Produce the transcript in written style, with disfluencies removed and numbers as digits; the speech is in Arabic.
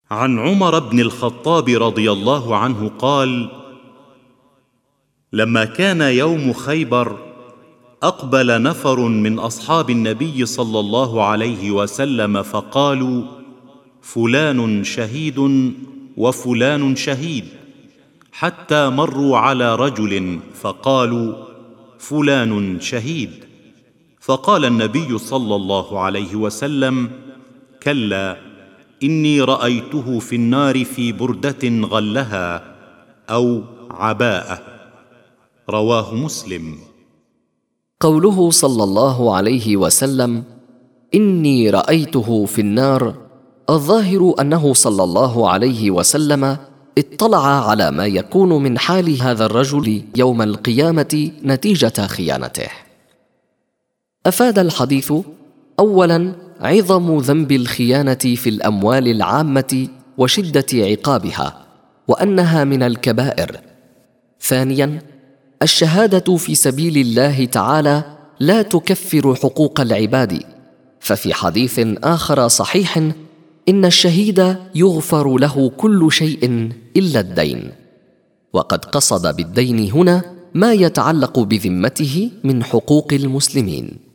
عن عمر بن الخطاب رضي الله عنه قال: لما كان يوم خيبر اقبل نفر من اصحاب النبي صلى الله عليه وسلم فقالوا: فلان شهيد وفلان شهيد، حتى مروا على رجل فقالوا: فلان شهيد. فقال النبي صلى الله عليه وسلم: كلا، اني رايته في النار في برده غلها او عباءه. رواه مسلم. قوله صلى الله عليه وسلم: إني رأيته في النار، الظاهر أنه صلى الله عليه وسلم اطلع على ما يكون من حال هذا الرجل يوم القيامة نتيجة خيانته. أفاد الحديث: أولاً، عظم ذنب الخيانة في الأموال العامة وشدة عقابها، وأنها من الكبائر. ثانياً، الشهادة في سبيل الله تعالى لا تكفر حقوق العباد، ففي حديث آخر صحيح: إن الشهيد يغفر له كل شيء إلا الدين. وقد قصد بالدين هنا ما يتعلق بذمته من حقوق المسلمين.